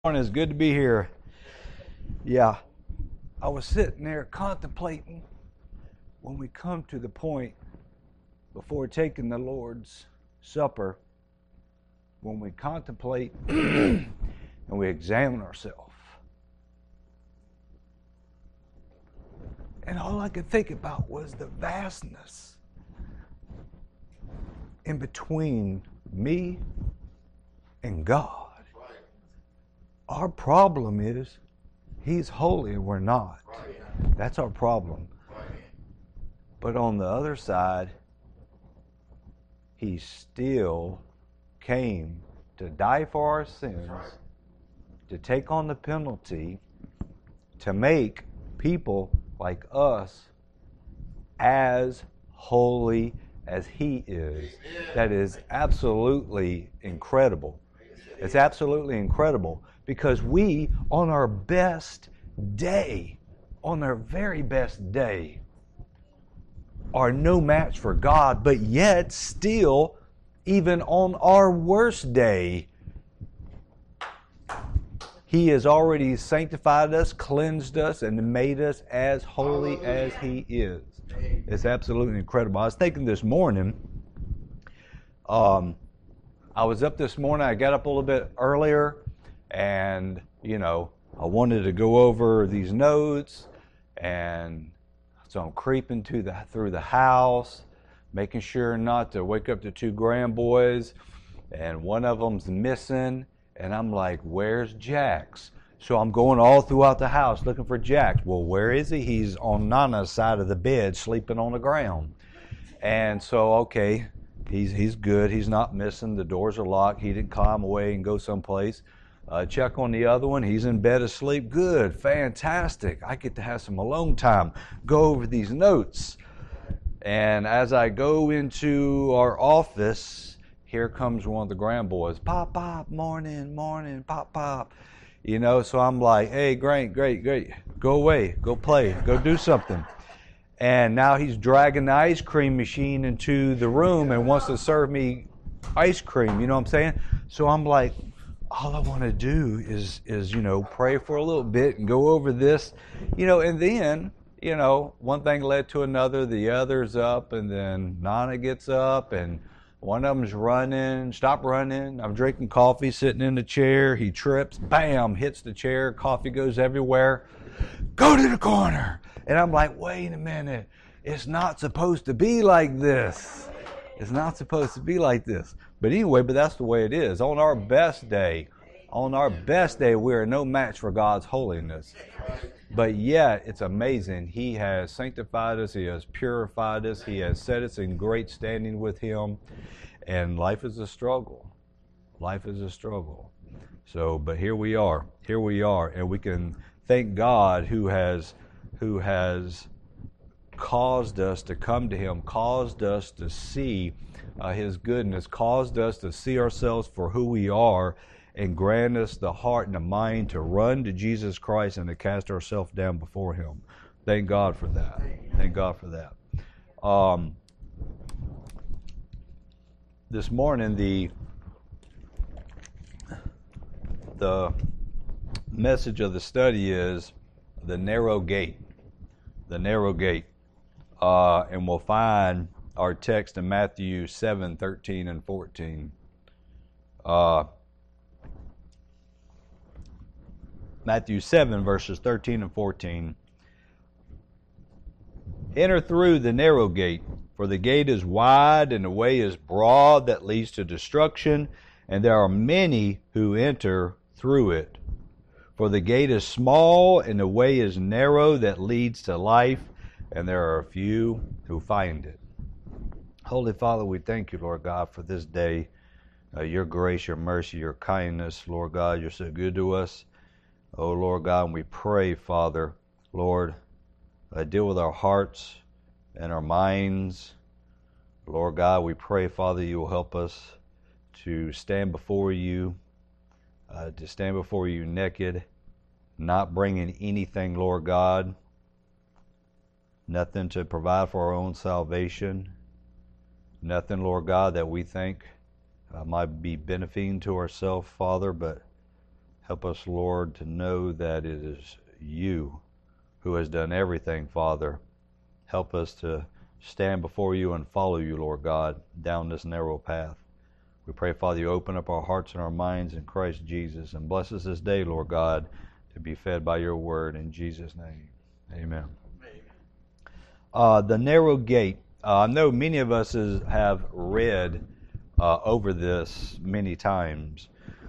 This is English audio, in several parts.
Morning. It's good to be here. Yeah, I was sitting there contemplating when we come to the point before taking the Lord's Supper, when we contemplate and we examine ourselves. And all I could think about was the vastness in between me and God. Our problem is He's holy and we're not. That's our problem. But on the other side, He still came to die for our sins, to take on the penalty, to make people like us as holy as He is. That is absolutely incredible. It's absolutely incredible. Because we, on our best day, on our very best day, are no match for God, but yet still, even on our worst day, He has already sanctified us, cleansed us, and made us as holy as He is. It's absolutely incredible. I was thinking this morning, I was up this morning, I got up a little bit earlier, and, I wanted to go over these notes, and so I'm creeping through the house, making sure not to wake up the two grandboys, and one of them's missing, and I'm like, where's Jax? So I'm going all throughout the house looking for Jax. Well, where is he? He's on Nana's side of the bed, sleeping on the ground. And so, okay, he's good. He's not missing. The doors are locked. He didn't climb away and go someplace. Check on the other one. He's in bed asleep. Good. Fantastic. I get to have some alone time. Go over these notes. And as I go into our office, here comes one of the grandboys. Pop, pop, morning, pop, pop. So I'm like, hey, great. Go away. Go play. Go do something. And now he's dragging the ice cream machine into the room and wants to serve me ice cream. You know what I'm saying? So I'm like, all I want to do is pray for a little bit and go over this, and then, one thing led to another, the other's up, and then Nana gets up, and one of them's running, stop running, I'm drinking coffee, sitting in the chair, he trips, bam, hits the chair, coffee goes everywhere, go to the corner, and I'm like, wait a minute, it's not supposed to be like this. It's not supposed to be like this. But anyway, that's the way it is. On our best day, we are no match for God's holiness. But yet, it's amazing. He has sanctified us. He has purified us. He has set us in great standing with Him. And life is a struggle. Life is a struggle. So, but here we are. And we can thank God who has caused us to come to Him, caused us to see His goodness, caused us to see ourselves for who we are, and grant us the heart and the mind to run to Jesus Christ and to cast ourselves down before Him. Thank God for that. Thank God for that. This morning, the message of the study is the narrow gate. The narrow gate. And we'll find our text in Matthew 7, 13 and 14. Matthew 7, verses 13 and 14. Enter through the narrow gate, for the gate is wide and the way is broad that leads to destruction, and there are many who enter through it. For the gate is small and the way is narrow that leads to life, and there are a few who find it. Holy Father, we thank you, Lord God, for this day. Your grace, your mercy, your kindness, Lord God, you're so good to us. Oh, Lord God, and we pray, Father, Lord, deal with our hearts and our minds. Lord God, we pray, Father, you will help us to stand before you naked, not bringing anything, Lord God, nothing to provide for our own salvation, nothing, Lord God, that we think might be benefiting to ourselves, Father, but Help us, Lord, to know that it is you who has done everything, Father. Help us to stand before you and follow you, Lord God, down this narrow path. We pray, Father, you open up our hearts and our minds in Christ Jesus, and bless us this day, Lord God, to be fed by your word in Jesus' name. Amen. The narrow gate. I know many of us have read over this many times,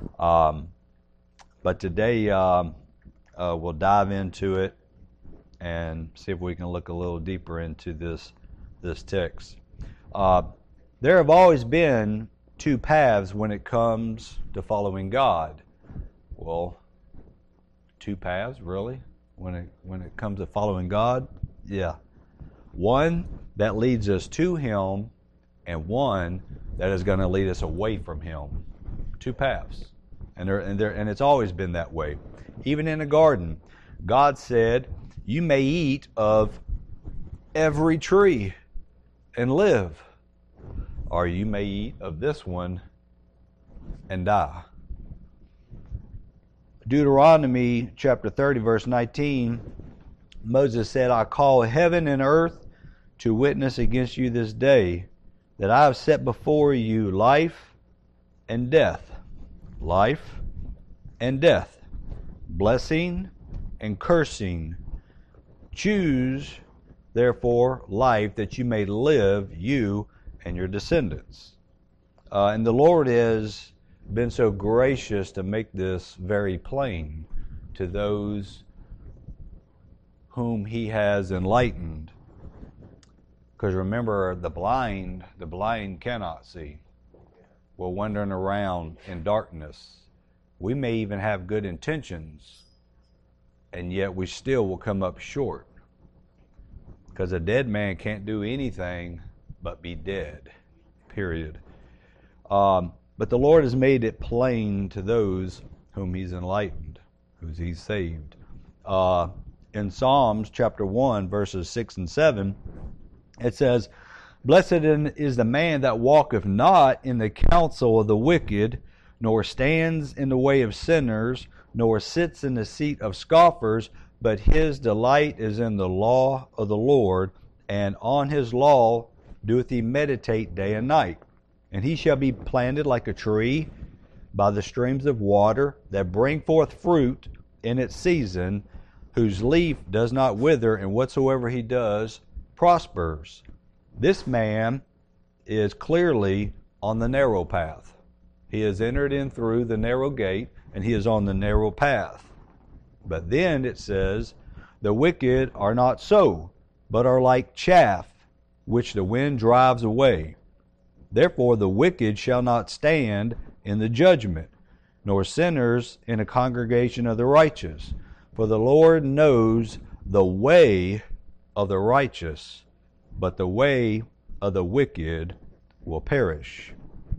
but today we'll dive into it and see if we can look a little deeper into this text. There have always been two paths when it comes to following God. Well, two paths, really? When it comes to following God? Yeah. One that leads us to Him, and one that is going to lead us away from Him. Two paths. And it's always been that way. Even in the garden, God said, you may eat of every tree and live, or you may eat of this one and die. Deuteronomy chapter 30, verse 19, Moses said, I call heaven and earth to witness against you this day, that I have set before you life and death, blessing and cursing. Choose, therefore, life that you may live, you and your descendants. And the Lord has been so gracious to make this very plain to those whom He has enlightened. Because remember, the blind cannot see. We're wandering around in darkness. We may even have good intentions, and yet we still will come up short. Because a dead man can't do anything but be dead, period. But the Lord has made it plain to those whom He's enlightened, whom He's saved. In Psalms chapter 1, verses 6 and 7, it says, Blessed is the man that walketh not in the counsel of the wicked, nor stands in the way of sinners, nor sits in the seat of scoffers, but his delight is in the law of the Lord, and on his law doeth he meditate day and night. And he shall be planted like a tree by the streams of water, that bring forth fruit in its season, whose leaf does not wither, and whatsoever he does prospers. This man is clearly on the narrow path. He has entered in through the narrow gate, and he is on the narrow path. But then it says, the wicked are not so, but are like chaff, which the wind drives away. Therefore the wicked shall not stand in the judgment, nor sinners in a congregation of the righteous. For the Lord knows the way of the righteous, but the way of the wicked will perish.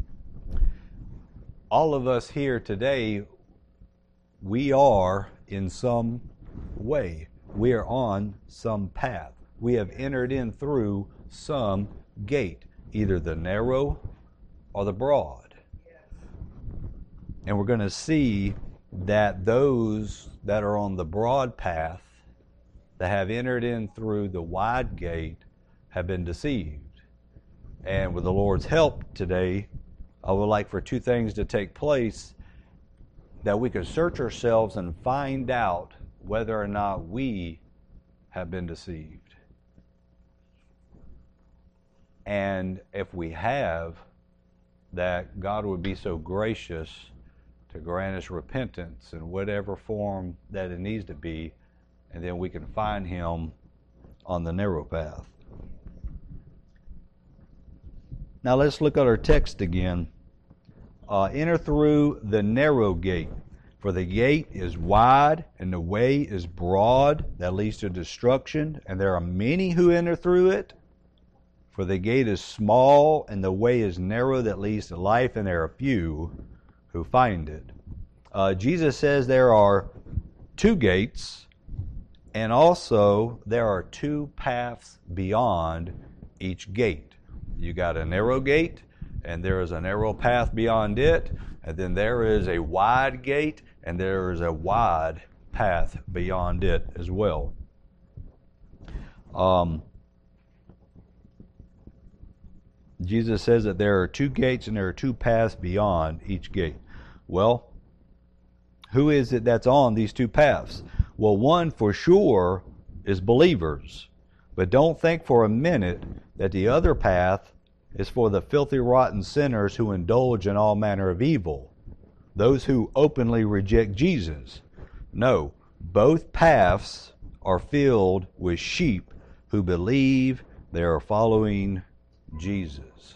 All of us here today, we are in some way. We are on some path. We have entered in through some gate, either the narrow or the broad. And we're going to see that those that are on the broad path, that have entered in through the wide gate, have been deceived. And with the Lord's help today, I would like for two things to take place, that we could search ourselves and find out whether or not we have been deceived. And if we have, that God would be so gracious to grant us repentance in whatever form that it needs to be, and then we can find Him on the narrow path. Now let's look at our text again. Enter through the narrow gate, for the gate is wide and the way is broad that leads to destruction, and there are many who enter through it. For the gate is small and the way is narrow that leads to life, and there are few who find it. Jesus says there are two gates, and also there are two paths beyond each gate. You got a narrow gate, and there is a narrow path beyond it, and then there is a wide gate, and there is a wide path beyond it as well. Jesus says that there are two gates and there are two paths beyond each gate. Well, who is it that's on these two paths? Well, one for sure is believers. But don't think for a minute that the other path is for the filthy, rotten sinners who indulge in all manner of evil, those who openly reject Jesus. No, both paths are filled with sheep who believe they are following Jesus.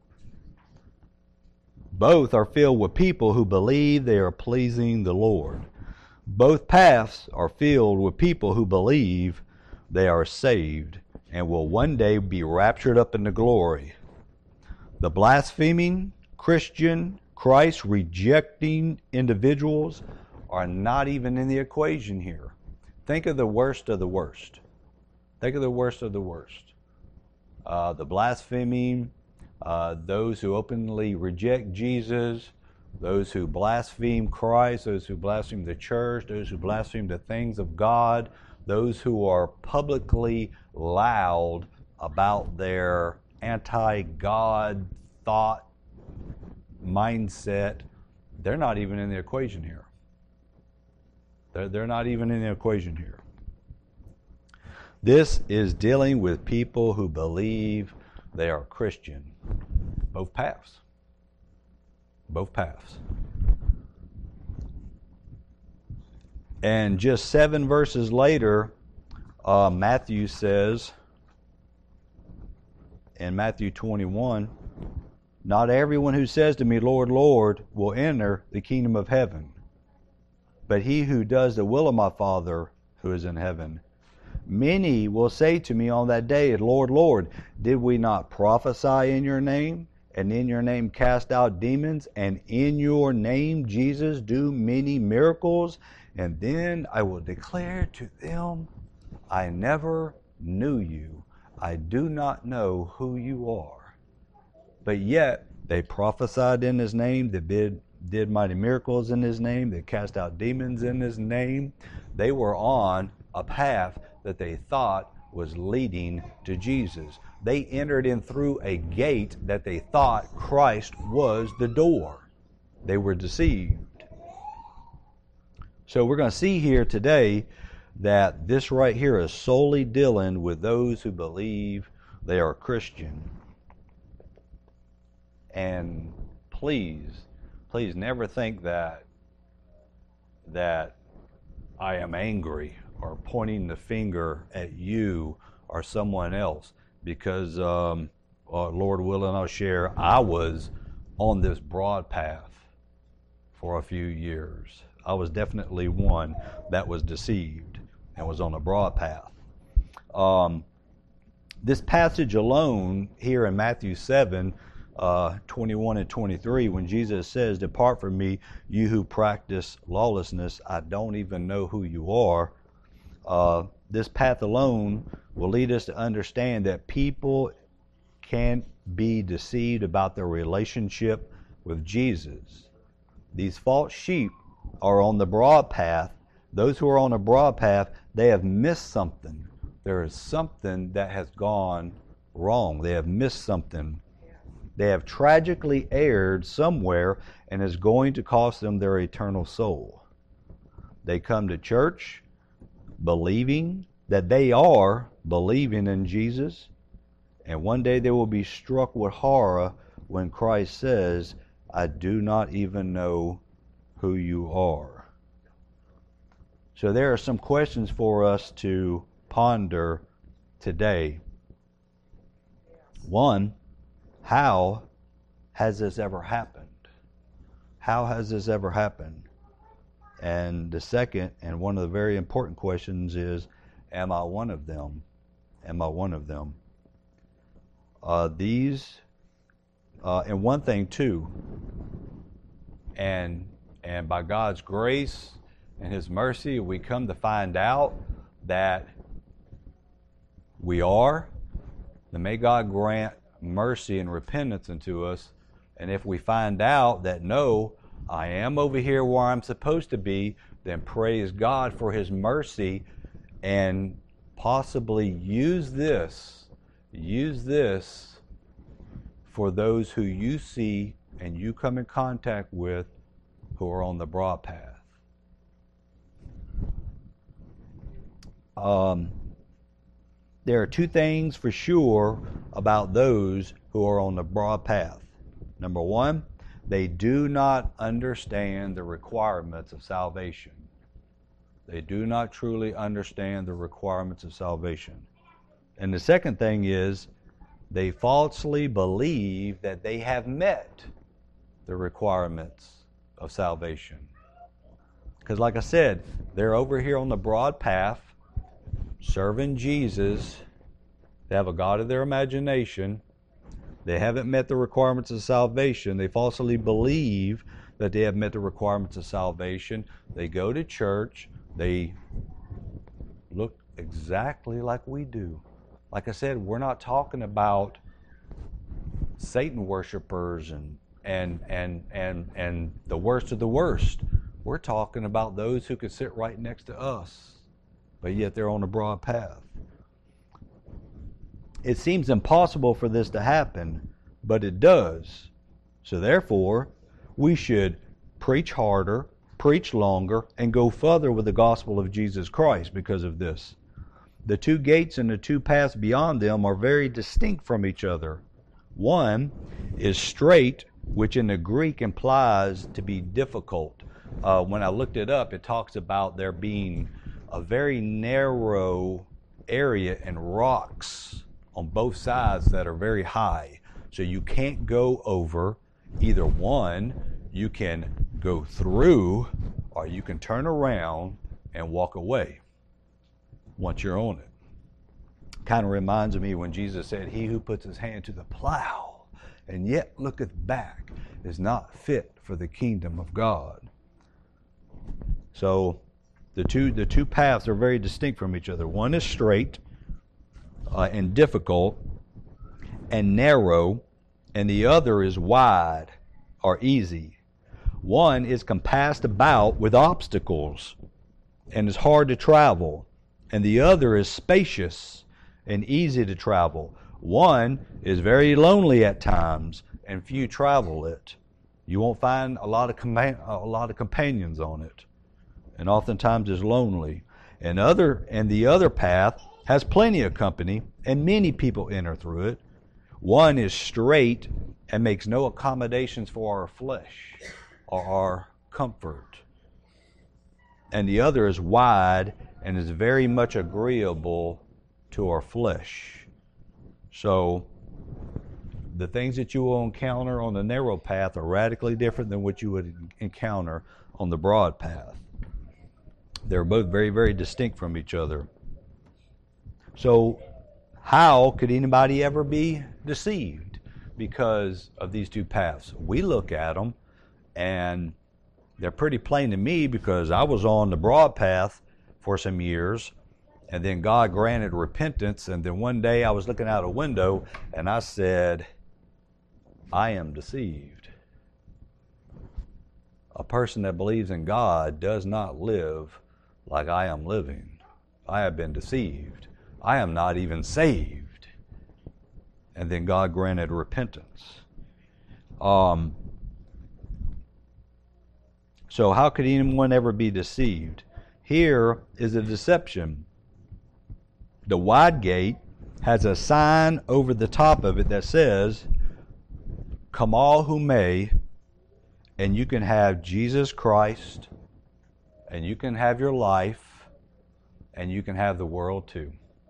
Both are filled with people who believe they are pleasing the Lord. Both paths are filled with people who believe they are saved and will one day be raptured up into glory. The blaspheming, Christian, Christ-rejecting individuals are not even in the equation here. Think of the worst of the worst. Think of the worst of the worst. The blaspheming, those who openly reject Jesus, those who blaspheme Christ, those who blaspheme the church, those who blaspheme the things of God, those who are publicly loud about their anti-God thought, mindset, they're not even in the equation here. They're not even in the equation here. This is dealing with people who believe they are Christian. Both paths. Both paths. And just 7 verses later, Matthew says, in Matthew 21, "Not everyone who says to me, 'Lord, Lord,' will enter the kingdom of heaven, but he who does the will of my Father who is in heaven. Many will say to me on that day, 'Lord, Lord, did we not prophesy in your name, and in your name cast out demons, and in your name, Jesus, do many miracles?' And then I will declare to them, 'I never knew you. I do not know who you are.' But yet they prophesied in his name, they did mighty miracles in his name, they cast out demons in his name. They were on a path that they thought was leading to Jesus. They entered in through a gate that they thought Christ was the door. They were deceived. So we're going to see here today that this right here is solely dealing with those who believe they are Christian. And please never think that I am angry or pointing the finger at you or someone else, because Lord willing, I'll share, I was on this broad path for a few years. I was definitely one that was deceived and was on a broad path. This passage alone here in Matthew 7, 21 and 23, when Jesus says, "Depart from me, you who practice lawlessness, I don't even know who you are." This path alone will lead us to understand that people can't be deceived about their relationship with Jesus. These false sheep are on the broad path. Those who are on the broad path, they have missed something. There is something that has gone wrong. They have missed something. They have tragically erred somewhere, and is going to cost them their eternal soul. They come to church believing that they are believing in Jesus, and one day they will be struck with horror when Christ says, "I do not even know who you are." So there are some questions for us to ponder today. One, how has this ever happened? How has this ever happened? And the second, and one of the very important questions is, am I one of them? Am I one of them? And one thing too, and by God's grace and His mercy, we come to find out that we are, then may God grant mercy and repentance unto us. And if we find out that no, I am over here where I'm supposed to be, then praise God for His mercy and possibly use this for those who you see and you come in contact with who are on the broad path. There are two things for sure about those who are on the broad path. Number one, they do not understand the requirements of salvation. They do not truly understand the requirements of salvation. And the second thing is, they falsely believe that they have met the requirements of salvation. Because like I said, they're over here on the broad path, serving Jesus. They have a God of their imagination. They haven't met the requirements of salvation. They falsely believe that they have met the requirements of salvation. They go to church. They look exactly like we do. Like I said, we're not talking about Satan worshipers and the worst of the worst. We're talking about those who could sit right next to us, but yet they're on a broad path. It seems impossible for this to happen, but it does. So therefore, we should preach harder, preach longer, and go further with the gospel of Jesus Christ because of this. The two gates and the two paths beyond them are very distinct from each other. One is straight, which in the Greek implies to be difficult. When I looked it up, it talks about there being a very narrow area and rocks on both sides that are very high. So you can't go over either one. You can go through, or you can turn around and walk away once you're on it. Kind of reminds me when Jesus said, "He who puts his hand to the plow and yet looketh back is not fit for the kingdom of God." So the two paths are very distinct from each other. One is straight and difficult and narrow, and the other is wide or easy. One is compassed about with obstacles and is hard to travel, and the other is spacious and easy to travel. One is very lonely at times, and few travel it. You won't find a lot of companions on it, and oftentimes is lonely. And the other path has plenty of company, and many people enter through it. One is straight and makes no accommodations for our flesh or our comfort, and the other is wide and is very much agreeable to our flesh. So the things that you will encounter on the narrow path are radically different than what you would encounter on the broad path. They're both very, very distinct from each other. So how could anybody ever be deceived because of these two paths? We look at them and they're pretty plain to me, because I was on the broad path for some years, and then God granted repentance, and then one day I was looking out a window and I said, I am deceived. A person that believes in God does not live like I am living. I have been deceived. I am not even saved. And then God granted repentance. So how could anyone ever be deceived? Here is a deception. The wide gate has a sign over the top of it that says, "Come all who may," and you can have Jesus Christ, and you can have your life, and you can have the world too.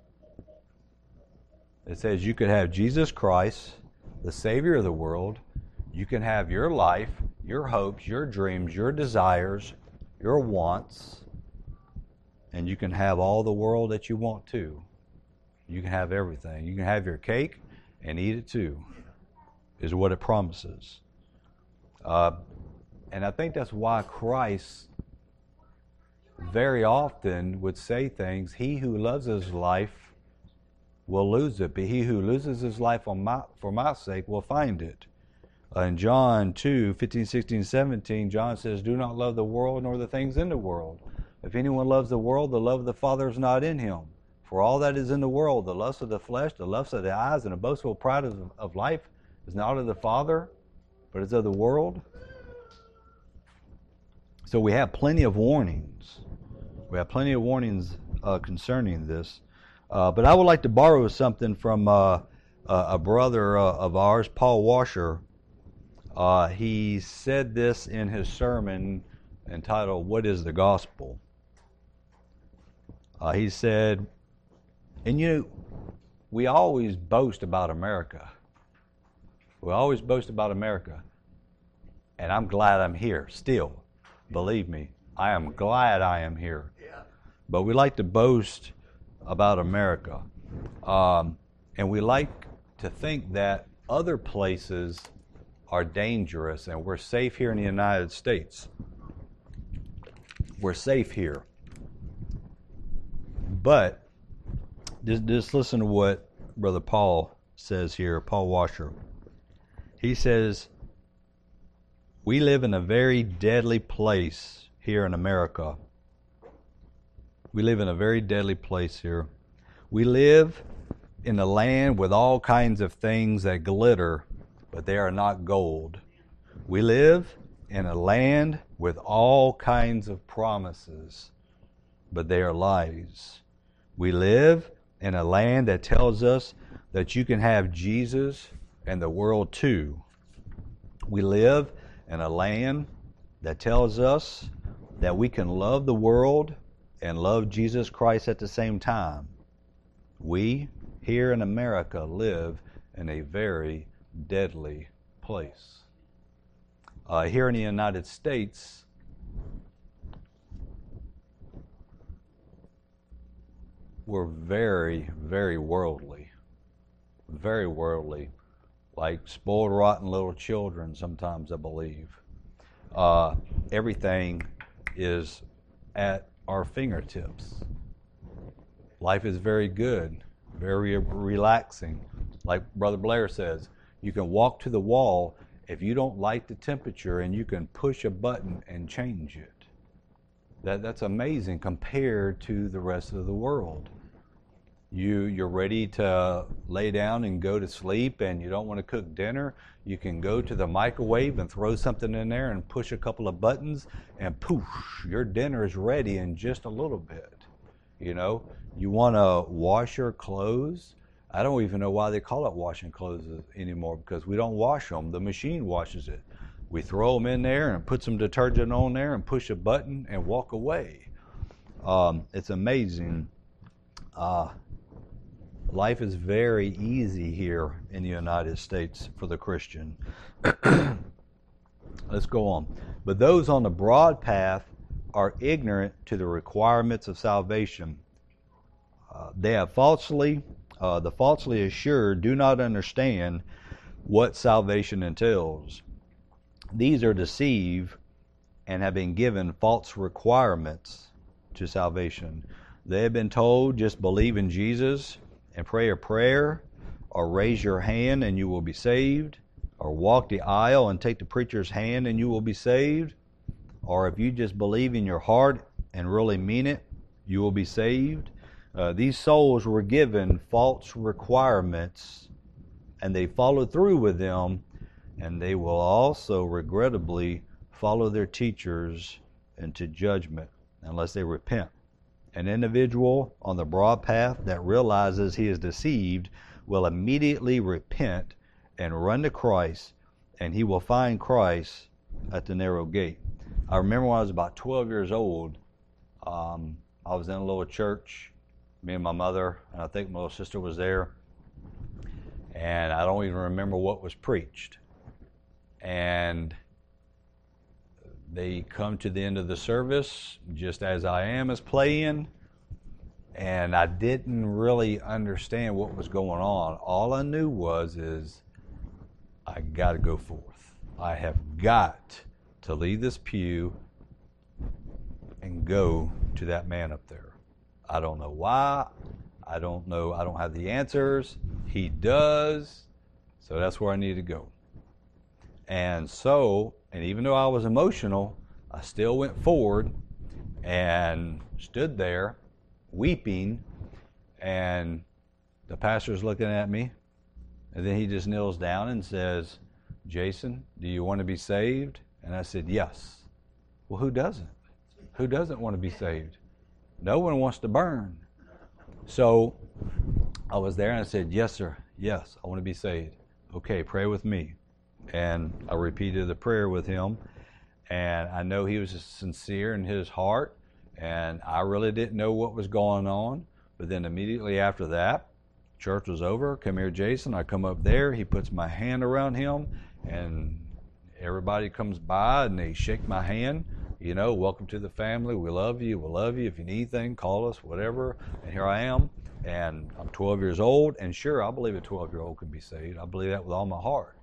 It says you could have Jesus Christ, the Savior of the world. You can have your life, your hopes, your dreams, your desires, your wants, and you can have all the world that you want to. You can have everything. You can have your cake and eat it too, is what it promises. And I think that's why Christ very often would say things, "He who loves his life will lose it, but he who loses his life for my sake will find it." In John 2, 15, 16, 17, John says, "Do not love the world nor the things in the world. If anyone loves the world, the love of the Father is not in him. For all that is in the world, the lust of the flesh, the lust of the eyes, and the boastful pride of life is not of the Father, but is of the world." So we have plenty of warnings. We have plenty of warnings concerning this. But I would like to borrow something from a brother of ours, Paul Washer. He said this in his sermon entitled, "What is the Gospel?" He said, and we always boast about America. We always boast about America. And I'm glad I'm here still. Believe me, I am glad I am here. But we like to boast about America. And we like to think that other places are dangerous and we're safe here in the United States. We're safe here. But just listen to what Brother Paul says here, Paul Washer. He says, "We live in a very deadly place here in America. We live in a very deadly place here. We live in a land with all kinds of things that glitter, but they are not gold. We live in a land with all kinds of promises, but they are lies. We live in a land that tells us that you can have Jesus and the world too. We live in a land that tells us that we can love the world and love Jesus Christ at the same time. We, here in America, live in a very deadly place." Here in the United States, we're very, very worldly. Very worldly. Like spoiled, rotten little children sometimes, I believe. Everything is at our fingertips. Life is very good, very relaxing. Like Brother Blair says, you can walk to the wall if you don't like the temperature and you can push a button and change it. That's amazing compared to the rest of the world. You're ready to lay down and go to sleep and you don't want to cook dinner, you can go to the microwave and throw something in there and push a couple of buttons and poof, your dinner is ready in just a little bit. You want to wash your clothes. I don't even know why they call it washing clothes anymore, because we don't wash them. The machine washes it. We throw them in there and put some detergent on there and push a button and walk away. It's amazing. Life is very easy here in the United States for the Christian. Let's go on. But those on the broad path are ignorant to the requirements of salvation. They have the falsely assured do not understand what salvation entails. These are deceived and have been given false requirements to salvation. They have been told, just believe in Jesus and pray a prayer, or raise your hand and you will be saved, or walk the aisle and take the preacher's hand and you will be saved, or if you just believe in your heart and really mean it, you will be saved. These souls were given false requirements and they followed through with them, and they will also regrettably follow their teachers into judgment unless they repent. An individual on the broad path that realizes he is deceived will immediately repent and run to Christ, and he will find Christ at the narrow gate. I remember when I was about 12 years old, I was in a little church, me and my mother, and I think my little sister was there, and I don't even remember what was preached. And they come to the end of the service, just as I am is playing, and I didn't really understand what was going on. All I knew is I got to go forth. I have got to leave this pew and go to that man up there. I don't know why. I don't know. I don't have the answers. He does. So that's where I need to go. And even though I was emotional, I still went forward and stood there weeping, and the pastor's looking at me, and then he just kneels down and says, "Jason, do you want to be saved?" And I said, "Yes." Well, who doesn't? Who doesn't want to be saved? No one wants to burn. So I was there and I said, "Yes, sir. Yes, I want to be saved." "Okay, pray with me." And I repeated the prayer with him. And I know he was sincere in his heart. And I really didn't know what was going on. But then immediately after that, church was over. "Come here, Jason." I come up there. He puts my hand around him. And everybody comes by and they shake my hand. You know, "Welcome to the family. We love you. We'll love you. If you need anything, call us," whatever. And here I am. And I'm 12 years old. And sure, I believe a 12-year-old can be saved. I believe that with all my heart.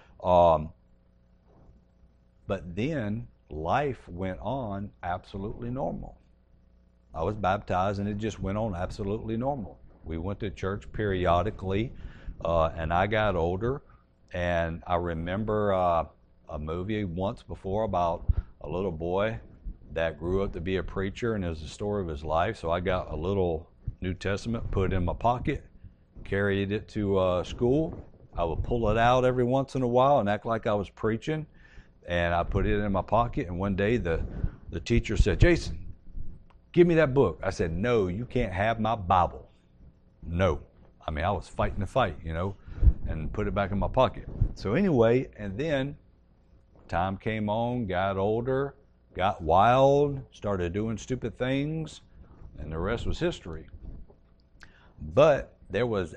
But then life went on absolutely normal. I was baptized and it just went on absolutely normal. We went to church periodically, and I got older. And I remember a movie once before about a little boy that grew up to be a preacher, and it was the story of his life. So I got a little New Testament, put it in my pocket, carried it to school. I would pull it out every once in a while and act like I was preaching, and I put it in my pocket. And one day the teacher said, "Jason, give me that book." I said, "No, you can't have my Bible." No. I mean, I was fighting the fight, you know, and put it back in my pocket. So anyway, and then time came on, got older, got wild, started doing stupid things, and the rest was history. But there was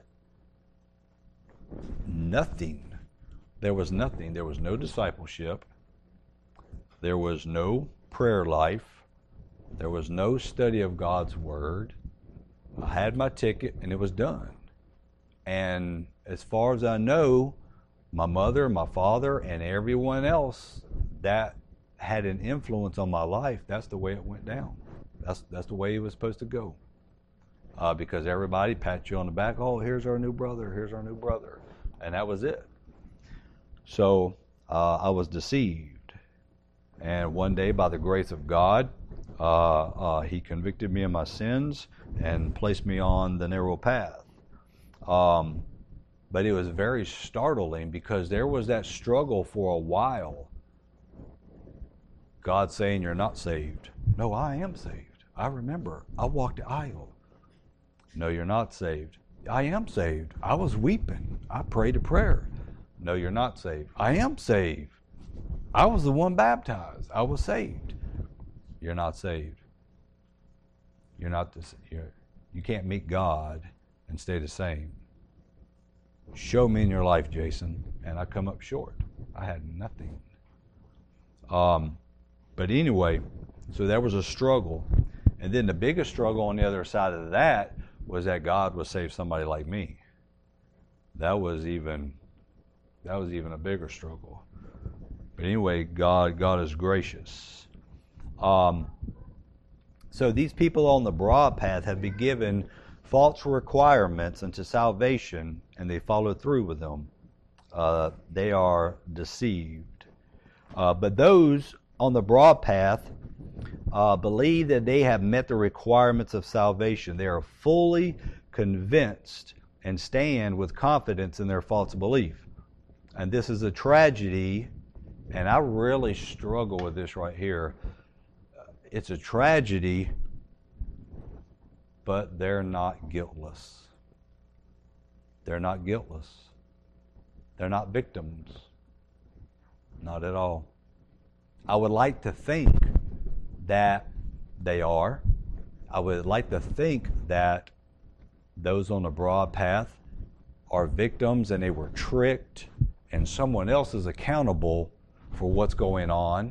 nothing. There was nothing. There was no discipleship. There was no prayer life. There was no study of God's Word. I had my ticket and it was done. And as far as I know, my mother, my father, and everyone else that had an influence on my life, that's the way it went down. That's the way it was supposed to go. Because everybody pats you on the back. "Oh, here's our new brother. Here's our new brother." And that was it. So I was deceived. And one day, by the grace of God, he convicted me of my sins and placed me on the narrow path. But it was very startling because there was that struggle for a while. God saying, "You're not saved." "No, I am saved. I remember. I walked the aisle." "No, you're not saved." "I am saved. I was weeping. I prayed a prayer." "No, you're not saved." "I am saved. I was the one baptized. I was saved." "You're not saved. You're not you can't meet God and stay the same. Show me in your life, Jason." And I come up short. I had nothing. But anyway, so there was a struggle. And then the biggest struggle on the other side of that was that God would save somebody like me. That was even a bigger struggle. But anyway, God is gracious. So these people on the broad path have been given false requirements unto salvation, and they follow through with them. They are deceived. But those on the broad path believe that they have met the requirements of salvation. They are fully convinced and stand with confidence in their false belief. And this is a tragedy, and I really struggle with this right here. It's a tragedy, but they're not guiltless. They're not guiltless. They're not victims. Not at all. I would like to think that they are. I would like to think that those on the broad path are victims and they were tricked and someone else is accountable for what's going on.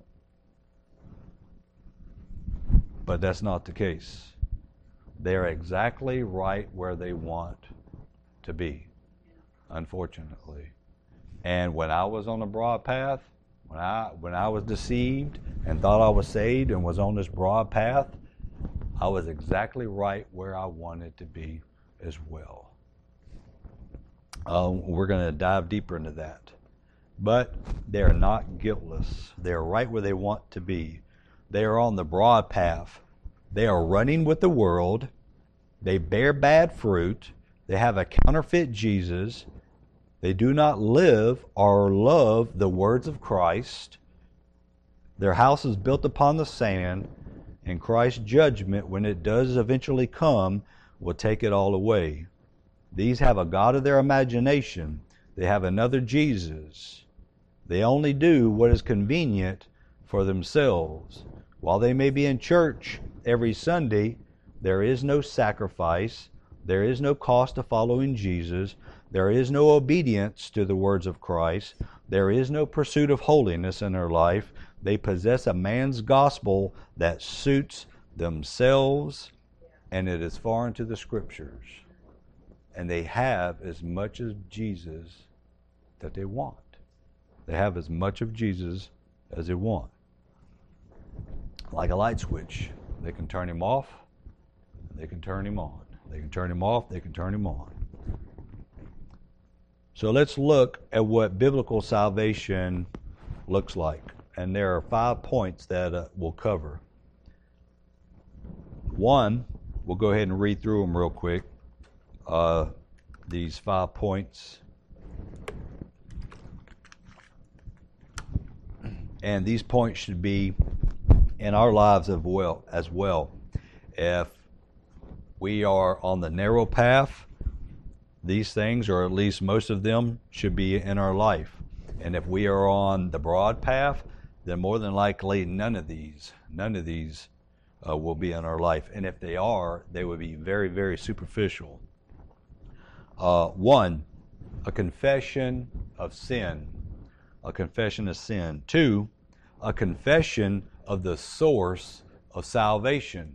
But that's not the case. They're exactly right where they want to be, unfortunately. And when I was on the broad path, when I was deceived and thought I was saved and was on this broad path, I was exactly right where I wanted to be as well. We're going to dive deeper into that. but they are not guiltless. They are right where they want to be. They are on the broad path. They are running with the world. They bear bad fruit. They have a counterfeit Jesus. They do not live or love the words of Christ. Their house is built upon the sand, and Christ's judgment, when it does eventually come, will take it all away. These have a God of their imagination. They have another Jesus. They only do what is convenient for themselves. While they may be in church every Sunday, there is no sacrifice. There is no cost to following Jesus. There is no obedience to the words of Christ. There is no pursuit of holiness in their life. They possess a man's gospel that suits themselves, and it is foreign to the Scriptures. And they have as much of Jesus that they want. They have as much of Jesus as they want. Like a light switch. They can turn him off, they can turn him on. They can turn him off, they can turn him on. So let's look at what biblical salvation looks like. And there are 5 points that we'll cover. One, we'll go ahead and read through them real quick. These 5 points. And these points should be in our lives as well. If we are on the narrow path, these things, or at least most of them, should be in our life. And if we are on the broad path, then more than likely none of these will be in our life. And if they are, they would be very, very superficial. One, a confession of sin. A confession of sin. 2, a confession of the source of salvation.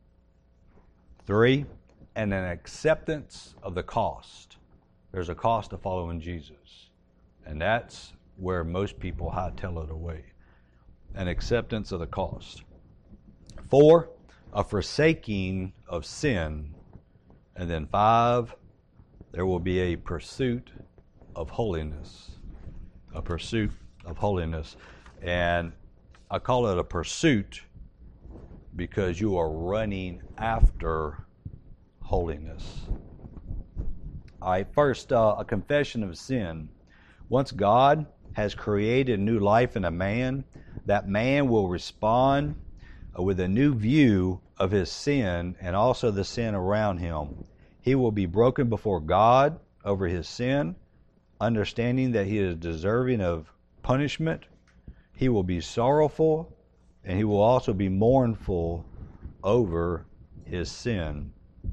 3, and an acceptance of the cost. There's a cost to following Jesus. And that's where most people hightail it away. An acceptance of the cost. 4, a forsaking of sin. And then 5, there will be a pursuit of holiness. A pursuit of holiness. And I call it a pursuit because you are running after holiness. All right, first, a confession of sin. Once God has created a new life in a man, that man will respond with a new view of his sin and also the sin around him. He will be broken before God over his sin, understanding that he is deserving of punishment. He will be sorrowful, and he will also be mournful over his sin.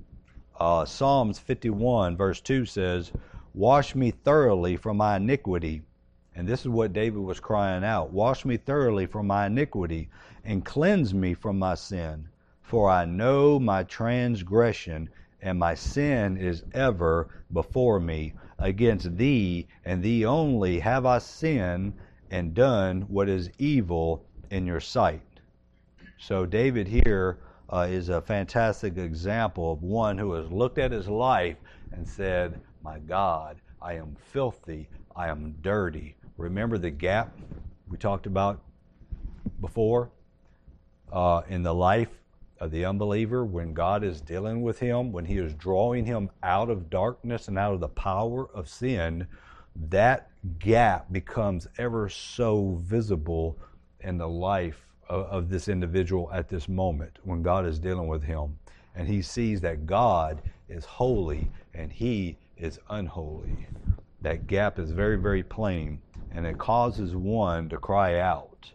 Psalms 51 verse 2 says, "Wash me thoroughly from my iniquity." And this is what David was crying out. "Wash me thoroughly from my iniquity, and cleanse me from my sin. For I know my transgression, and my sin is ever before me. Against thee, and thee only, have I sinned, and done what is evil in your sight." So David here is a fantastic example of one who has looked at his life and said, "My God, I am filthy, I am dirty." Remember the gap we talked about before in the life of the unbeliever when God is dealing with him, when he is drawing him out of darkness and out of the power of sin. That gap becomes ever so visible in the life of this individual at this moment when God is dealing with him. And he sees that God is holy and he is unholy. That gap is very, very plain, and it causes one to cry out.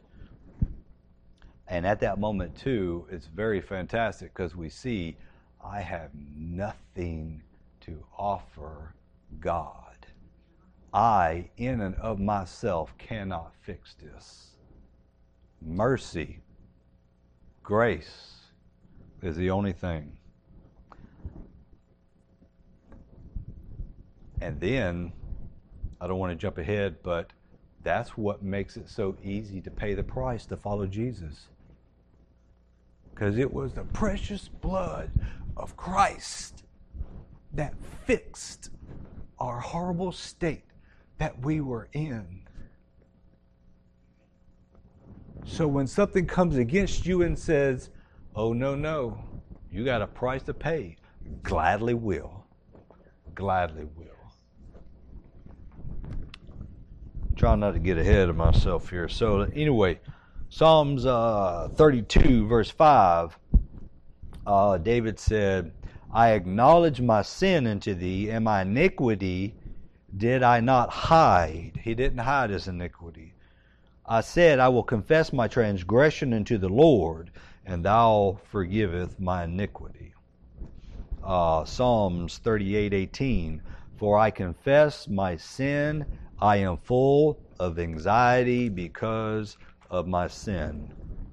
And at that moment, too, it's very fantastic because we see, I have nothing to offer God. I, in and of myself, cannot fix this. Mercy, grace is the only thing. And then, I don't want to jump ahead, but that's what makes it so easy to pay the price to follow Jesus. Because it was the precious blood of Christ that fixed our horrible state that we were in. So when something comes against you and says, oh, no, you got a price to pay, gladly will. Gladly will. Trying not to get ahead of myself here. So anyway, Psalms 32, verse 5, David said, I acknowledge my sin unto thee, and my iniquity did I not hide. He didn't hide his iniquity. I said, I will confess my transgression unto the Lord, and thou forgiveth my iniquity. Psalms 38:18, for I confess my sin, I am full of anxiety because of my sin.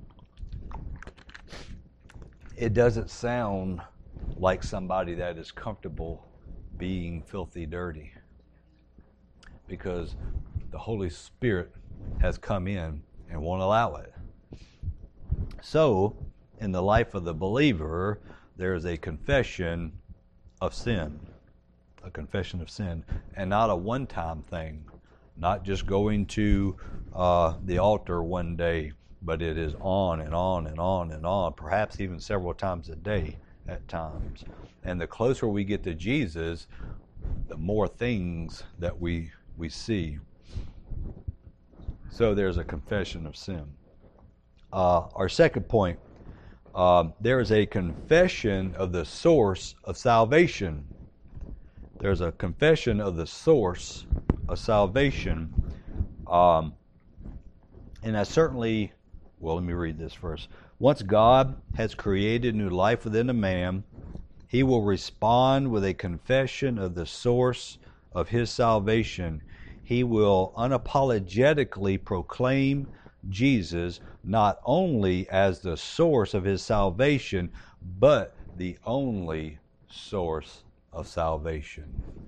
It doesn't sound like somebody that is comfortable being filthy dirty, because the Holy Spirit has come in and won't allow it. So, in the life of the believer, there is a confession of sin. A confession of sin. And not a one-time thing. Not just going to the altar one day, but it is on and on and on and on, perhaps even several times a day at times. And the closer we get to Jesus, the more things that we see. So there's a confession of sin. Our second point, there is a confession of the source of salvation. There's a confession of the source of salvation. And that certainly, well, let me read this first. Once God has created new life within a man, he will respond with a confession of the source of his salvation. He will unapologetically proclaim Jesus not only as the source of his salvation, but the only source of salvation.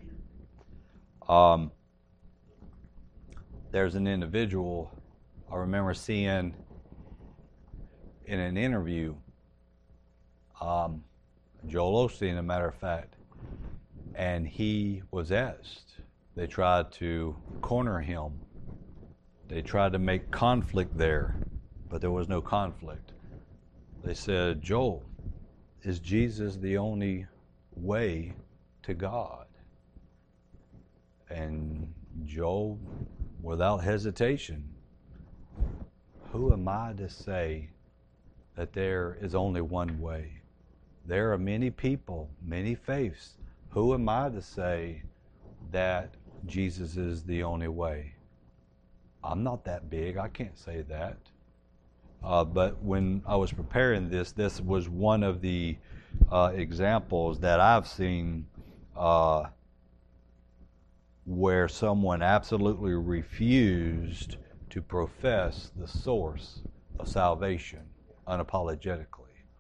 There's an individual I remember seeing in an interview, Joel Osteen, as a matter of fact, and he was asked. They tried to corner him. They tried to make conflict there, but there was no conflict. They said, Joel, is Jesus the only way to God? And Joel, without hesitation, who am I to say that there is only one way? There are many people, many faiths. Who am I to say that Jesus is the only way? I'm not that big. I can't say that. But when I was preparing this was one of the examples that I've seen where someone absolutely refused to profess the source of salvation unapologetically.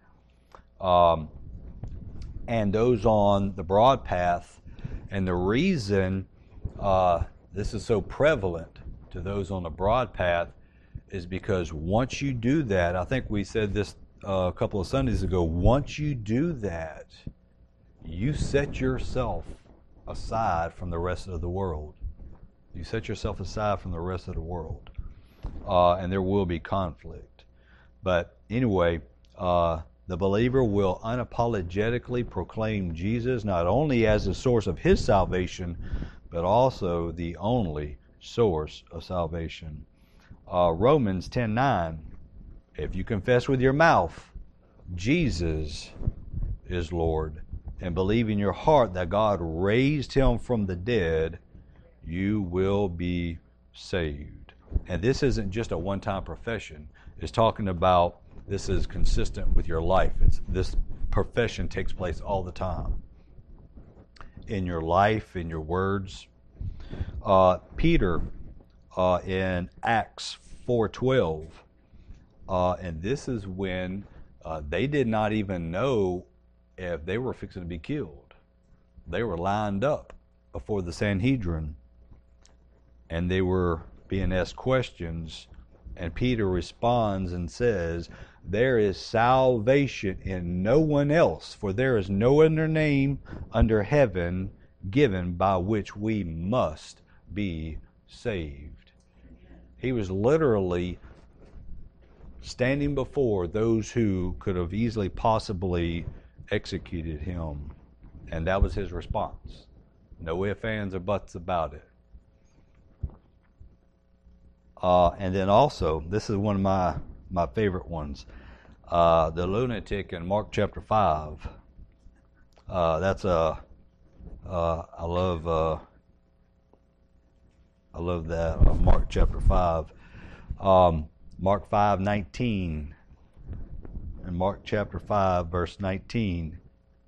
And those on the broad path, and the reason this is so prevalent to those on the broad path is because once you do that, I think we said this a couple of Sundays ago, once you do that, you set yourself aside from the rest of the world. You set yourself aside from the rest of the world. And there will be conflict. But anyway, the believer will unapologetically proclaim Jesus not only as the source of his salvation, but also the only source of salvation. Romans 10:9, if you confess with your mouth Jesus is Lord, and believe in your heart that God raised him from the dead, you will be saved. And this isn't just a one-time profession. It's talking about this is consistent with your life. This profession takes place all the time. In your life, in your words. Peter in Acts 4:12, and this is when they did not even know if they were fixing to be killed. They were lined up before the Sanhedrin, and they were being asked questions, and Peter responds and says, there is salvation in no one else, for there is no other name under heaven given by which we must be saved. He was literally standing before those who could have easily possibly executed him. And that was his response. No ifs, ands, or buts about it. And then also, this is one of my favorite ones. The lunatic in Mark chapter 5. I love that, Mark chapter 5. Mark 5:19. In Mark chapter 5, verse 19.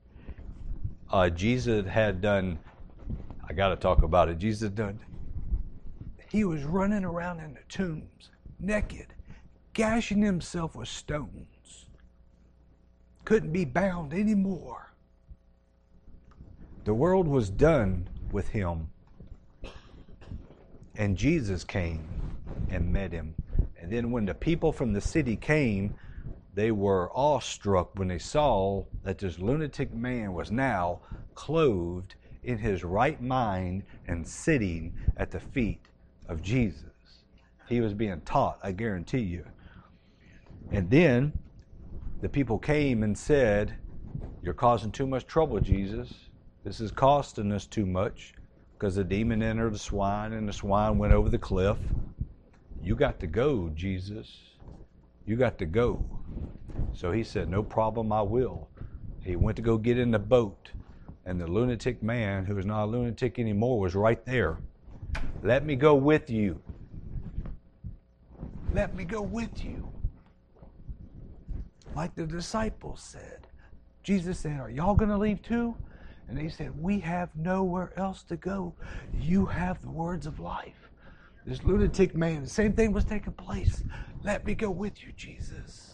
Jesus had done, I got to talk about it. He was running around in the tombs, naked, gashing himself with stones. Couldn't be bound anymore. The world was done with him. And Jesus came and met him. And then when the people from the city came, they were awestruck when they saw that this lunatic man was now clothed in his right mind and sitting at the feet of Jesus. He was being taught, I guarantee you. And then the people came and said, "You're causing too much trouble, Jesus. This is costing us too much, because the demon entered the swine and the swine went over the cliff. You got to go, Jesus. You got to go." So he said, "No problem, I will." He went to go get in the boat, and the lunatic man, who was not a lunatic anymore, was right there. "Let me go with you. Let me go with you." Like the disciples said. Jesus said, "Are y'all going to leave too?" And they said, "We have nowhere else to go. You have the words of life." This lunatic man, the same thing was taking place. "Let me go with you, Jesus."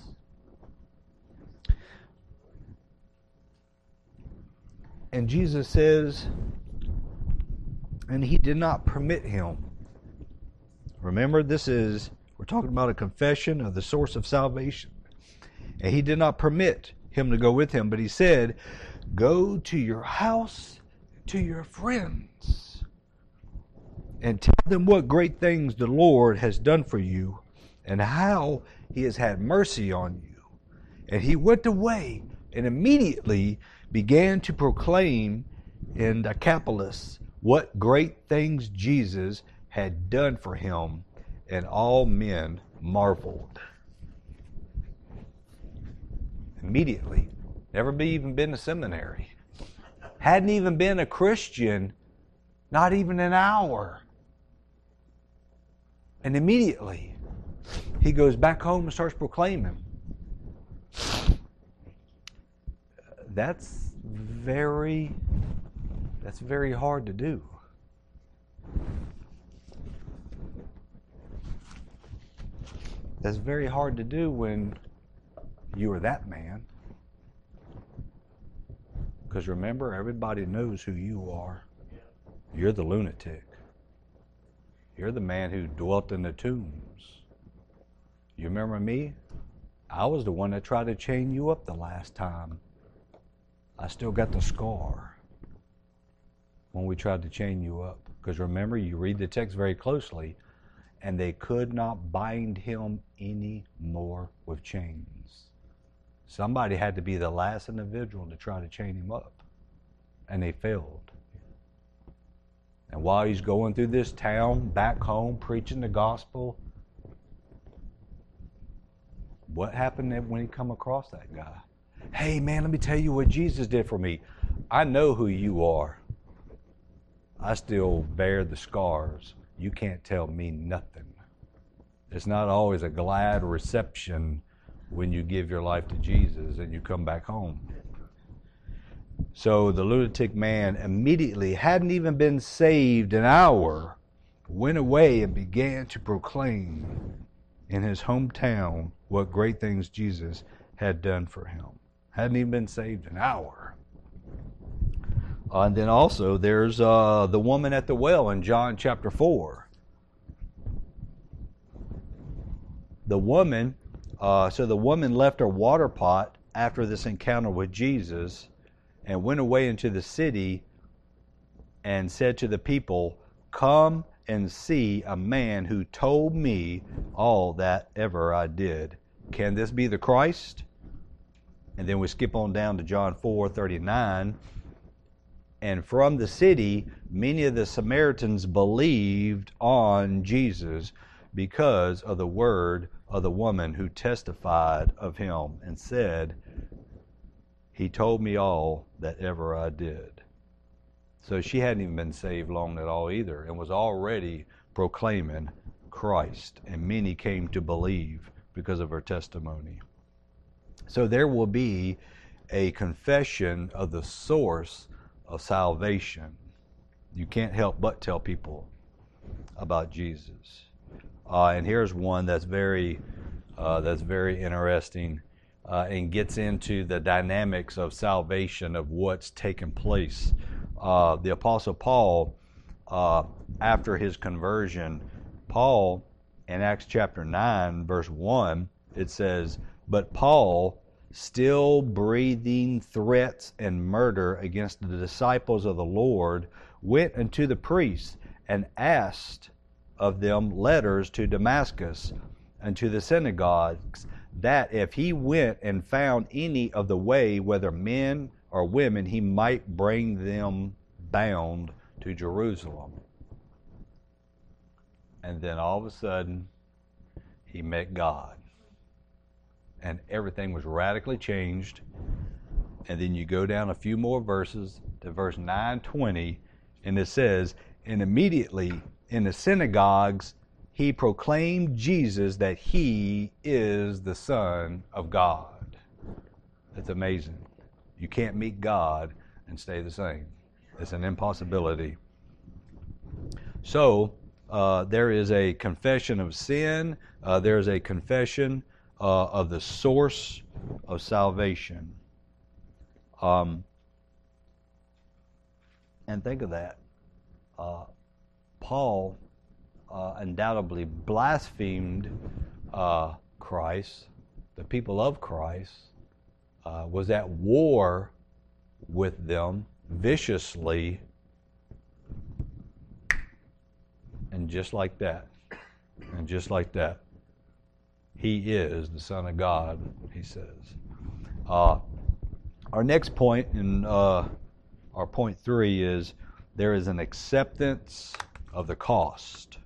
And Jesus says, and he did not permit him. Remember, we're talking about a confession of the source of salvation. And he did not permit him to go with him, but he said, "Go to your house, to your friends, and tell them what great things the Lord has done for you, and how he has had mercy on you." And he went away and immediately began to proclaim in Decapolis what great things Jesus had done for him, and all men marveled. Immediately. Never even been to seminary. Hadn't even been a Christian, not even an hour. And immediately, he goes back home and starts proclaiming. That's very hard to do. That's very hard to do when you are that man. Because remember, everybody knows who you are. You're the lunatic. You're the man who dwelt in the tombs. You remember me? I was the one that tried to chain you up the last time. I still got the scar when we tried to chain you up. Because remember, you read the text very closely, and they could not bind him any more with chains. Somebody had to be the last individual to try to chain him up. And they failed. And while he's going through this town, back home, preaching the gospel, what happened when he come across that guy? "Hey man, let me tell you what Jesus did for me. I know who you are. I still bear the scars. You can't tell me nothing." It's not always a glad reception when you give your life to Jesus and you come back home. So the lunatic man immediately, hadn't even been saved an hour, went away and began to proclaim in his hometown what great things Jesus had done for him. Hadn't even been saved an hour. And then also there's the woman at the well in John chapter 4. The woman left her water pot after this encounter with Jesus and went away into the city and said to the people, "Come and see a man who told me all that ever I did." can this be the Christ? And then we skip on down to John 4:39. And from the city, many of the Samaritans believed on Jesus because of the word of the woman who testified of him and said, he told me all that ever I did. So she hadn't even been saved long at all either, and was already proclaiming Christ. And many came to believe because of her testimony. So there will be a confession of the source of salvation. You can't help but tell people about Jesus. And here's one that's very interesting and gets into the dynamics of salvation, of what's taken place. The Apostle Paul, after his conversion, Paul, in Acts chapter 9, verse 1, it says, "But Paul, still breathing threats and murder against the disciples of the Lord, went unto the priests and asked of them letters to Damascus and to the synagogues, that if he went and found any of the way, whether men or women, he might bring them bound to Jerusalem." And then all of a sudden, he met God. And everything was radically changed. And then you go down a few more verses to verse 9:20, and it says, "And immediately in the synagogues he proclaimed Jesus, that he is the Son of God." That's amazing. You can't meet God and stay the same. It's an impossibility. So there is a confession of sin. There is a confession of the source of salvation. And think of that. Paul undoubtedly blasphemed Christ. The people of Christ was at war with them viciously. And just like that, he is the Son of God, he says. Our next point, in our point 3, is there is an acceptance of the cost.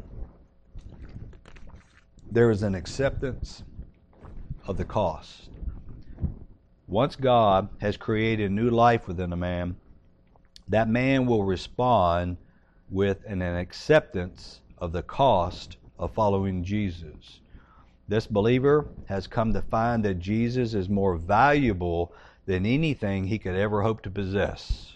There is an acceptance of the cost. Once God has created new life within a man, that man will respond with an acceptance of the cost of following Jesus. This believer has come to find that Jesus is more valuable than anything he could ever hope to possess.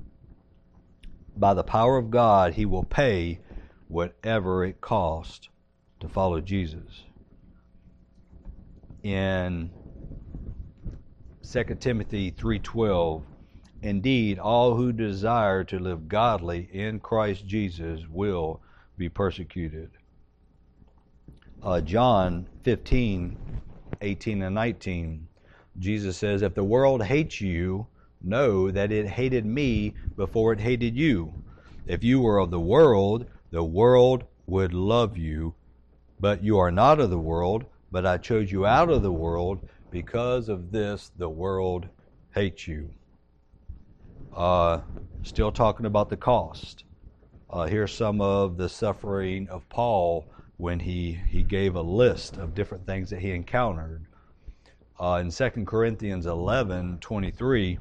By the power of God, he will pay whatever it costs to follow Jesus. In 2 Timothy 3:12, "Indeed, all who desire to live godly in Christ Jesus will be persecuted." John 15:18 and 19, Jesus says, "If the world hates you, know that it hated me before it hated you. If you were of the world would love you. But you are not of the world, but I chose you out of the world. Because of this, the world hates you." Still talking about the cost. Here's some of the suffering of Paul when he gave a list of different things that he encountered. In 2 Corinthians 11:23,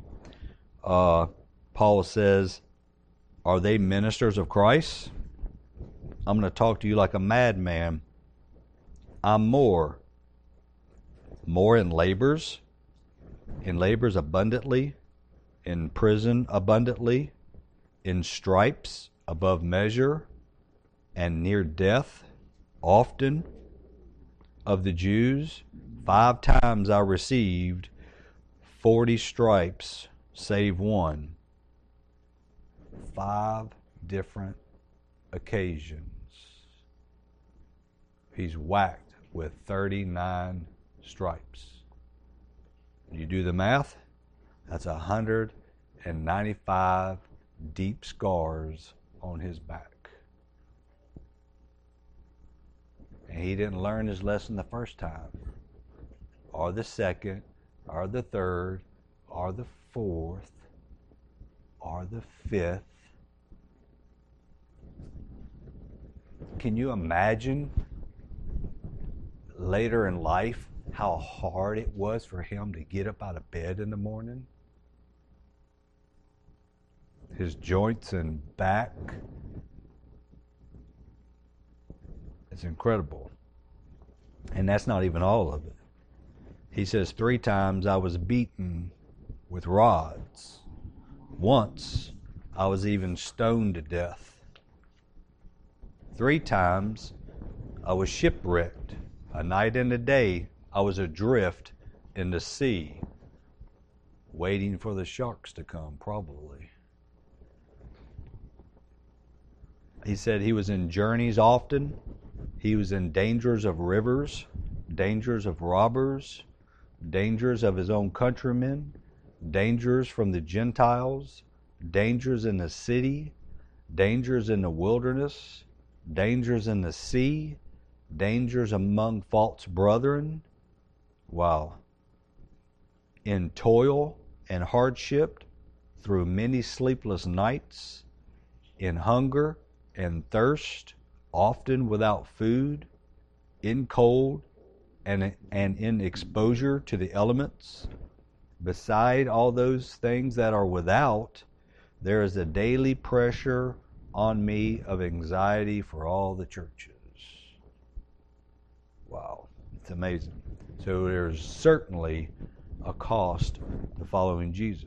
Paul says, "Are they ministers of Christ? I'm going to talk to you like a madman. I'm more in labors abundantly, in prison abundantly, in stripes above measure, and near death often. Of the Jews, 5 times I received 40 stripes, save one." 5 different occasions. He's whacked with 39 stripes. You do the math, that's 195 deep scars on his back. And he didn't learn his lesson the first time. or the second, or the third, or the fourth, or the fifth. Can you imagine later in life how hard it was for him to get up out of bed in the morning? His joints and back. It's incredible. And that's not even all of it. He says 3 times I was beaten with rods. Once I was even stoned to death. 3 times I was shipwrecked. A night and a day I was adrift in the sea, waiting for the sharks to come, probably. He said he was in journeys often. He was in dangers of rivers, dangers of robbers, dangers of his own countrymen, dangers from the Gentiles, dangers in the city, dangers in the wilderness, dangers in the sea, dangers among false brethren. Wow. In toil and hardship, through many sleepless nights, in hunger and thirst, often without food, in cold and in exposure to the elements. Beside all those things that are without, there is a daily pressure on me of anxiety for all the churches. Wow, it's amazing. So there's certainly a cost to following Jesus.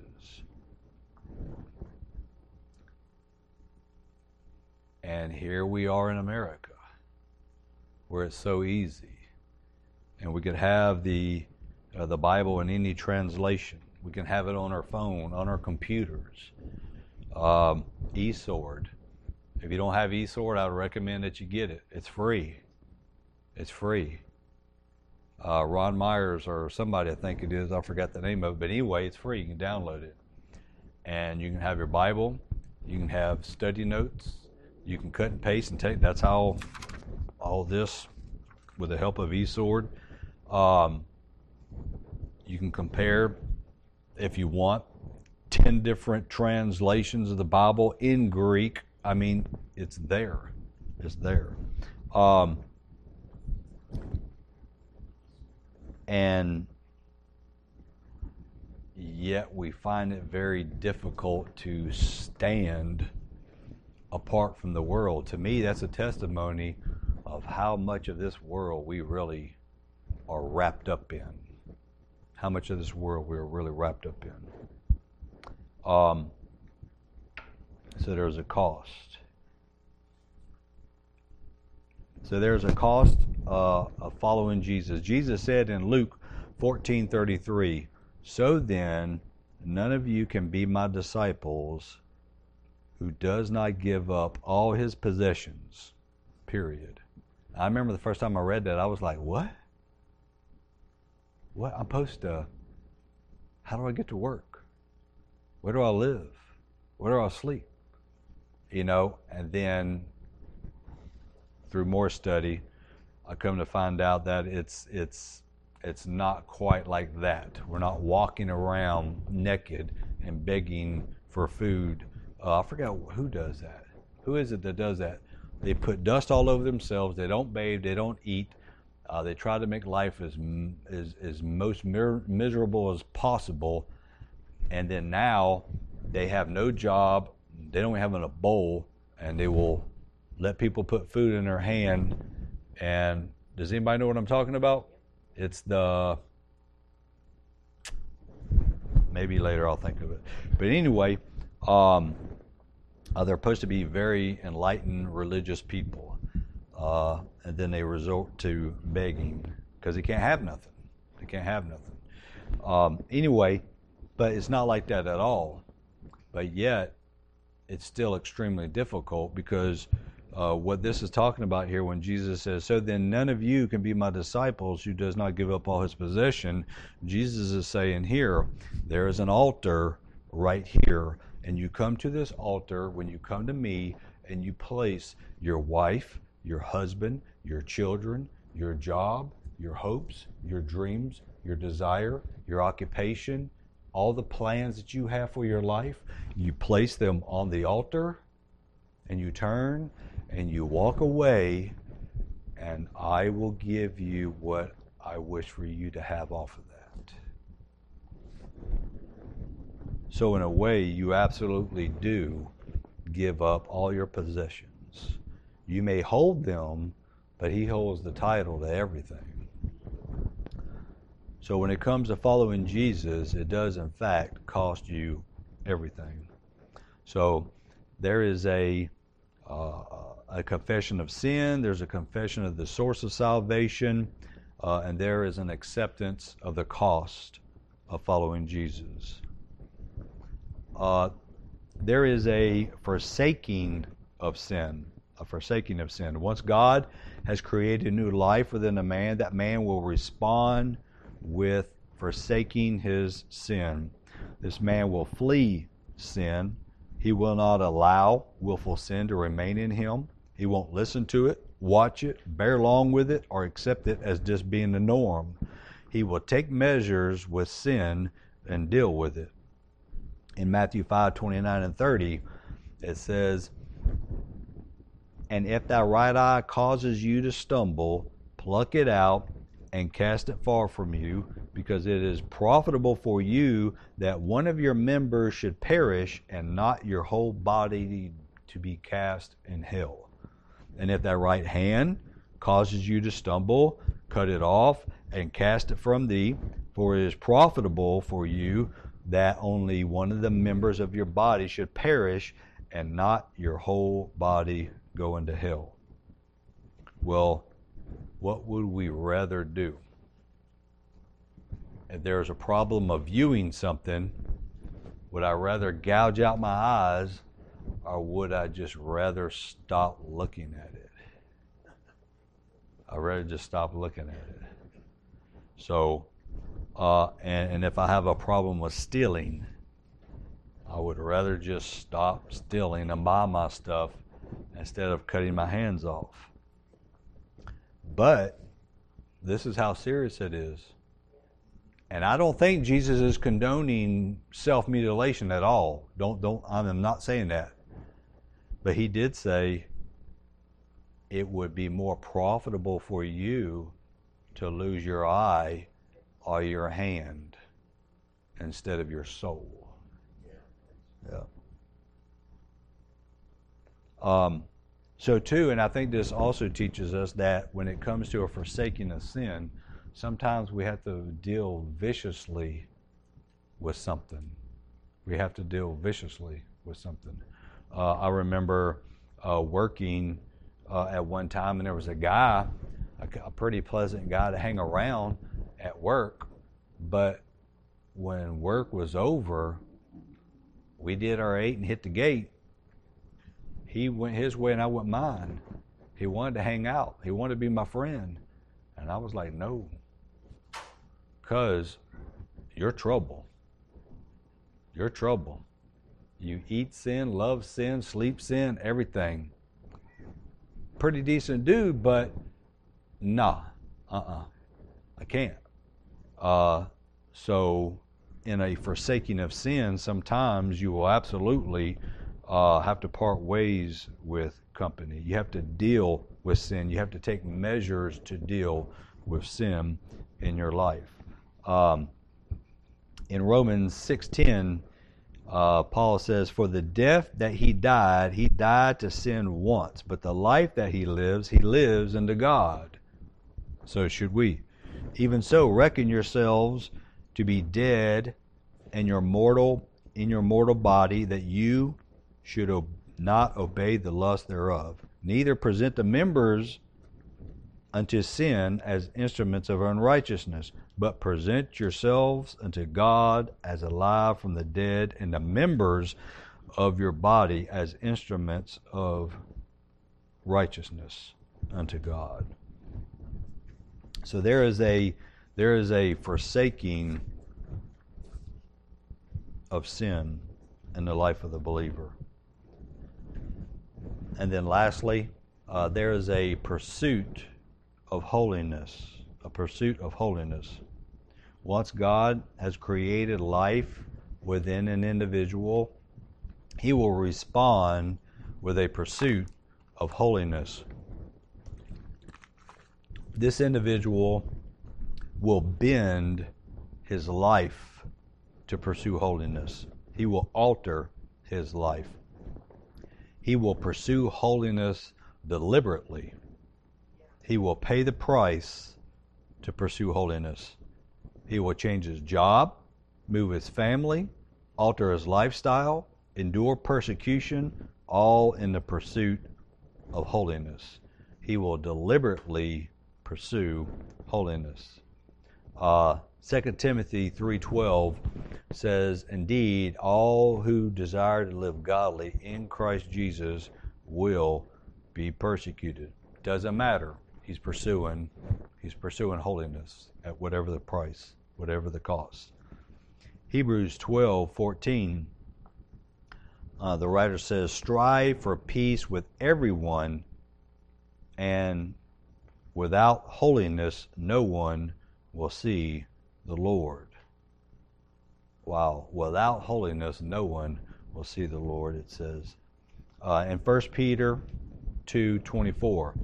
And here we are in America, where it's so easy. And we could have the Bible in any translation. We can have it on our phone, on our computers. eSword. If you don't have eSword, I would recommend that you get it. It's free. It's free. Ron Myers or somebody, I think it is, I forgot the name of it, but anyway, it's free. You can download it. And you can have your Bible. You can have study notes. You can cut and paste and take. That's how all this, with the help of eSword, you can compare, if you want, 10 different translations of the Bible in Greek. I mean, it's there. It's there. And yet we find it very difficult to stand apart from the world. To me, that's a testimony of how much of this world we really are wrapped up in. How much of this world we're really wrapped up in. So there's a cost. So there's a cost of following Jesus. Jesus said in Luke 14:33, "So then, none of you can be my disciples who does not give up all his possessions." Period. I remember the first time I read that, I was like, what? What? I'm supposed to, how do I get to work? Where do I live? Where do I sleep? You know, and then through more study, I come to find out that it's not quite like that. We're not walking around naked and begging for food. I forgot who does that. Who is it that does that? They put dust all over themselves. They don't bathe. They don't eat. They try to make life as most miserable as possible. And then now they have no job. They don't have a bowl, and they will let people put food in their hand. And does anybody know what I'm talking about? It's the, maybe later I'll think of it. But anyway, they're supposed to be very enlightened religious people. And then they resort to begging because they can't have nothing. They can't have nothing. Anyway, but it's not like that at all. But yet, it's still extremely difficult because what this is talking about here when Jesus says, "So then none of you can be my disciples who does not give up all his possession," Jesus is saying here, there is an altar right here, and you come to this altar when you come to me, and you place your wife, your husband, your children, your job, your hopes, your dreams, your desire, your occupation, all the plans that you have for your life, you place them on the altar, and you turn and you walk away, and I will give you what I wish for you to have off of that. So in a way, you absolutely do give up all your possessions. You may hold them, but he holds the title to everything. So when it comes to following Jesus, it does in fact cost you everything. So there is a confession of sin, there's a confession of the source of salvation, and there is an acceptance of the cost of following Jesus. There is a forsaking of sin. A forsaking of sin. Once God has created a new life within a man, that man will respond with forsaking his sin. This man will flee sin. He will not allow willful sin to remain in him. He won't listen to it, watch it, bear along with it, or accept it as just being the norm. He will take measures with sin and deal with it. In Matthew 5:29 and 30, it says, "And if thy right eye causes you to stumble, pluck it out and cast it far from you, because it is profitable for you that one of your members should perish, and not your whole body to be cast in hell. And if thy right hand causes you to stumble, cut it off and cast it from thee, for it is profitable for you that only one of the members of your body should perish, and not your whole body go into hell." Well, what would we rather do? If there's a problem of viewing something, would I rather gouge out my eyes, or would I just rather stop looking at it? I'd rather just stop looking at it. So, and if I have a problem with stealing, I would rather just stop stealing and buy my stuff instead of cutting my hands off. But this is how serious it is. And I don't think Jesus is condoning self-mutilation at all. I'm not saying that. But he did say it would be more profitable for you to lose your eye or your hand instead of your soul. Yeah. So too, and I think this also teaches us that when it comes to a forsaking of sin, sometimes we have to deal viciously with something. We have to deal viciously with something. I remember working at one time, and there was a guy, a pretty pleasant guy to hang around at work, but when work was over, we did our 8 and hit the gate. He went his way and I went mine. He wanted to hang out. He wanted to be my friend. And I was like, no. Because you're trouble. You're trouble. You eat sin, love sin, sleep sin, everything. Pretty decent dude, but nah. I can't. So in a forsaking of sin, sometimes you will absolutely have to part ways with company. You have to deal with sin. You have to take measures to deal with sin in your life. In Romans 6:10, Paul says, "For the death that he died to sin once, but the life that he lives unto God. So should we. Even so, reckon yourselves to be dead in your mortal body, that you should not obey the lust thereof. Neither present the members unto sin as instruments of unrighteousness, but present yourselves unto God as alive from the dead, and the members of your body as instruments of righteousness unto God." So there is a forsaking of sin in the life of the believer. And then lastly, there is a pursuit of holiness. A pursuit of holiness. Once God has created life within an individual, He will respond with a pursuit of holiness. This individual will bend his life to pursue holiness. He will alter his life. He will pursue holiness deliberately. He will pay the price to pursue holiness. He will change his job, move his family, alter his lifestyle, endure persecution, all in the pursuit of holiness. He will deliberately pursue holiness. 2 Timothy 3:12 says, "Indeed, all who desire to live godly in Christ Jesus will be persecuted." Doesn't matter. He's pursuing holiness at whatever the price, whatever the cost. Hebrews 12:14, the writer says, "Strive for peace with everyone, and without holiness no one will see the Lord." Wow, without holiness no one will see the Lord, it says. In 1 Peter 2:24,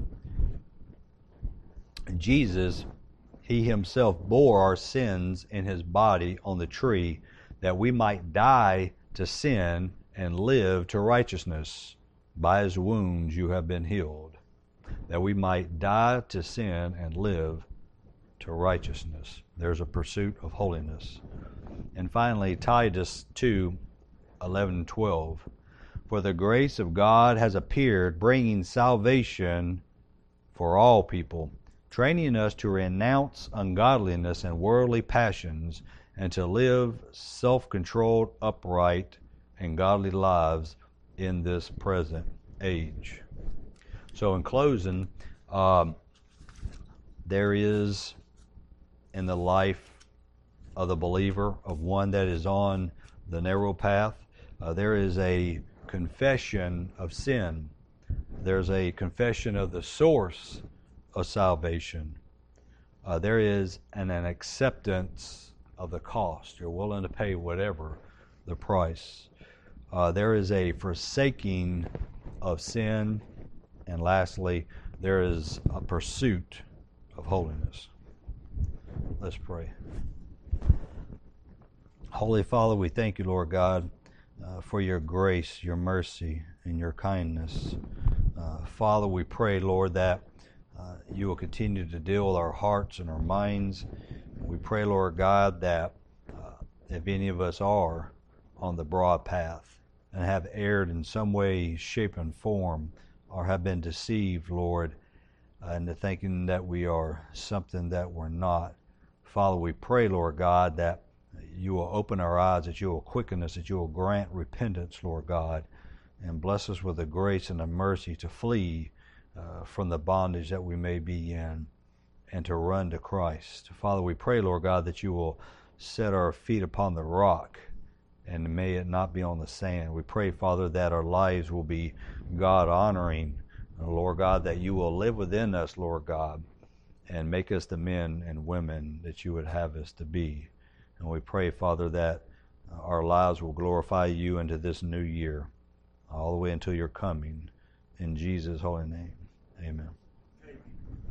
Jesus, He Himself bore our sins in His body on the tree, that we might die to sin and live to righteousness. By His wounds you have been healed. That we might die to sin and live to righteousness. There's a pursuit of holiness. And finally, Titus 2:11 and 12. "For the grace of God has appeared, bringing salvation for all people, training us to renounce ungodliness and worldly passions, and to live self-controlled, upright, and godly lives in this present age." So in closing, there is in the life of the believer, of one that is on the narrow path, there is a confession of sin. There's a confession of the source of salvation. There is an acceptance of the cost. You're willing to pay whatever the price. There is a forsaking of sin. And lastly, there is a pursuit of holiness. Let's pray. Holy Father, we thank you, Lord God, for your grace, your mercy, and your kindness. Father, we pray, Lord, that you will continue to deal with our hearts and our minds. We pray, Lord God, that if any of us are on the broad path and have erred in some way, shape, and form, or have been deceived, Lord, into thinking that we are something that we're not, Father, we pray, Lord God, that you will open our eyes, that you will quicken us, that you will grant repentance, Lord God, and bless us with the grace and the mercy to flee from the bondage that we may be in and to run to Christ. Father, we pray, Lord God, that you will set our feet upon the rock and may it not be on the sand. We pray, Father, that our lives will be God-honoring, Lord God, that you will live within us, Lord God, and make us the men and women that you would have us to be. And we pray, Father, that our lives will glorify you into this new year, all the way until your coming. In Jesus' holy name, amen.